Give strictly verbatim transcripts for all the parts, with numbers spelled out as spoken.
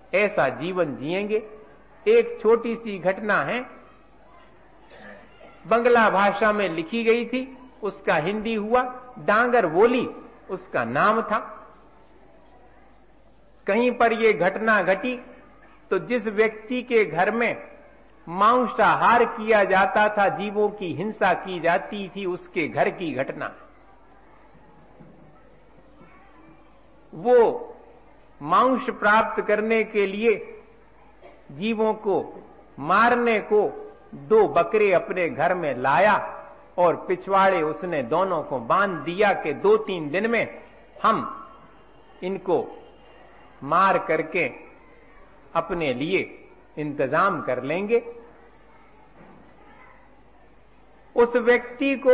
ऐसा जीवन जिएंगे। एक छोटी सी घटना है, बंगला भाषा में लिखी गई थी, उसका हिंदी हुआ डांगर बोली उसका नाम था। कहीं पर यह घटना घटी तो जिस व्यक्ति के घर में मांसाहार किया जाता था, जीवों की हिंसा की जाती थी, उसके घर की घटना। वो मांस प्राप्त करने के लिए जीवों को मारने को दो बकरे अपने घर में लाया और पिछवाड़े उसने दोनों को बांध दिया कि दो तीन दिन में हम इनको मार करके अपने लिए इंतजाम कर लेंगे। उस व्यक्ति को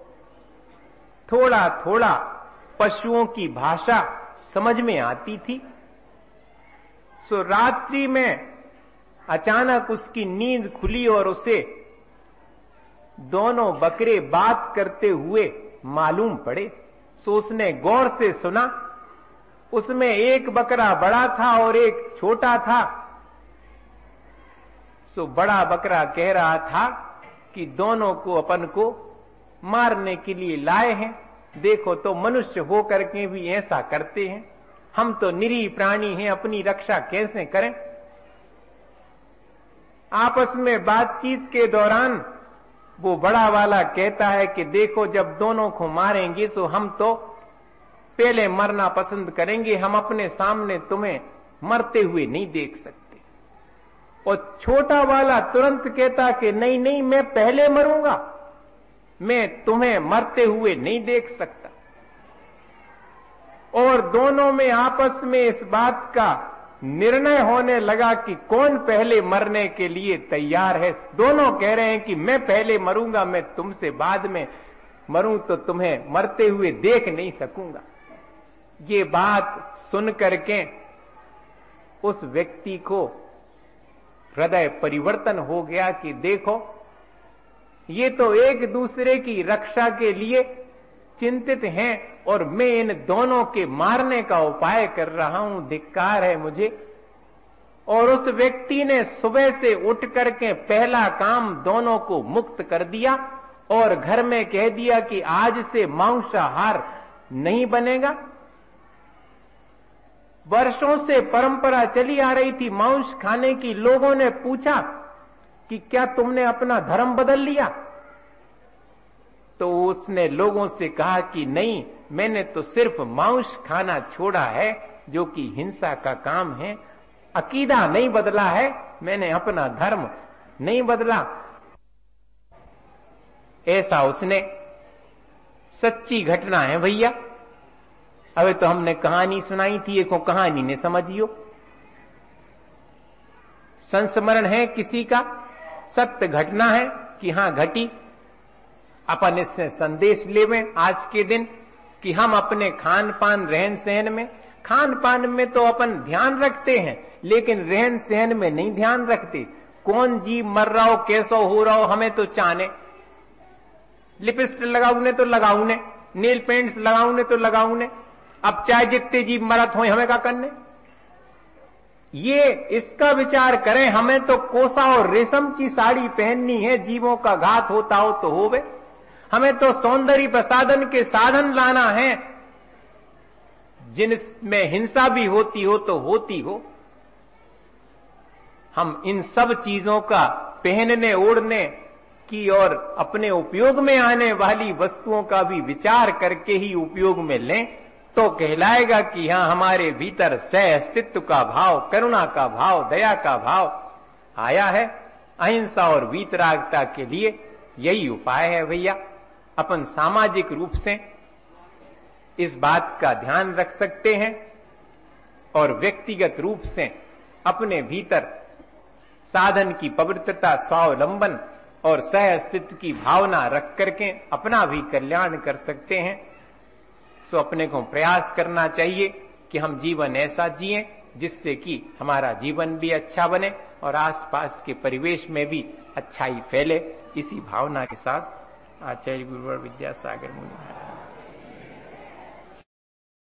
थोड़ा थोड़ा पशुओं की भाषा समझ में आती थी। सो रात्रि में अचानक उसकी नींद खुली और उसे दोनों बकरे बात करते हुए मालूम पड़े। सो उसने गौर से सुना, उसमें एक बकरा बड़ा था और एक छोटा था। सो बड़ा बकरा कह रहा था कि दोनों को अपन को मारने के लिए लाए हैं, देखो तो मनुष्य होकर के भी ऐसा करते हैं, हम तो निरीह प्राणी हैं, अपनी रक्षा कैसे करें। आपस में बातचीत के दौरान वो बड़ा वाला कहता है कि देखो जब दोनों को मारेंगे तो हम तो पहले मरना पसंद करेंगे, हम अपने सामने तुम्हें मरते हुए नहीं देख सकते। और छोटा वाला तुरंत कहता कि नहीं नहीं, मैं पहले मरूंगा, मैं तुम्हें मरते हुए नहीं देख सकता। और दोनों में आपस में इस बात का निर्णय होने लगा कि कौन पहले मरने के लिए तैयार है। दोनों कह रहे हैं कि मैं पहले मरूंगा, मैं तुमसे बाद में मरूं तो तुम्हें मरते हुए देख नहीं सकूंगा। ये बात सुन करके उस व्यक्ति को हृदय परिवर्तन हो गया कि देखो ये तो एक दूसरे की रक्षा के लिए चिंतित हैं और मैं इन दोनों के मारने का उपाय कर रहा हूं, धिक्कार है मुझे। और उस व्यक्ति ने सुबह से उठ करके पहला काम दोनों को मुक्त कर दिया और घर में कह दिया कि आज से मांसाहार नहीं बनेगा। वर्षों से परंपरा चली आ रही थी मांस खाने की। लोगों ने पूछा कि क्या तुमने अपना धर्म बदल लिया? तो उसने लोगों से कहा कि नहीं, मैंने तो सिर्फ मांस खाना छोड़ा है जो कि हिंसा का काम है, अकीदा नहीं बदला है, मैंने अपना धर्म नहीं बदला। ऐसा उसने, सच्ची घटना है भैया। अबे तो हमने कहानी सुनाई थी, एक कहानी ने समझियो। संस्मरण है किसी का, सत्य घटना है कि हां घटी। अपन इससे संदेश लेवें आज के दिन कि हम अपने खान पान रहन सहन में, खान पान में तो अपन ध्यान रखते हैं लेकिन रहन सहन में नहीं ध्यान रखते। कौन जीव मर रहा हो, कैसा हो रहा हो, हमें तो चाहने। लिपस्टिक लगाऊने तो लगाऊने, नील पेंट्स लगाऊने तो लगाऊने, अब चाहे जितने जीव मरत हो हमें क्या करने। ये इसका विचार करें, हमें तो कोसा और रेशम की साड़ी पहननी है, जीवों का घात होता हो तो होवे। हमें तो सौंदर्य प्रसाधन के साधन लाना है, जिनमें हिंसा भी होती हो तो होती हो। हम इन सब चीजों का पहनने ओढ़ने की और अपने उपयोग में आने वाली वस्तुओं का भी विचार करके ही उपयोग में लें तो कहलाएगा कि हां हमारे भीतर सह अस्तित्व का भाव, करुणा का भाव, दया का भाव आया है। अहिंसा और वीतरागता के लिए यही उपाय है भैया। अपन सामाजिक रूप से इस बात का ध्यान रख सकते हैं और व्यक्तिगत रूप से अपने भीतर साधन की पवित्रता, स्वावलंबन और सह अस्तित्व की भावना रख करके अपना भी कल्याण कर सकते हैं। सो अपने को प्रयास करना चाहिए कि हम जीवन ऐसा जिएं जिससे कि हमारा जीवन भी अच्छा बने और आसपास के परिवेश में भी अच्छाई फैले। इसी भावना के साथ आचार्य गुरुवर विद्यासागर मुनि।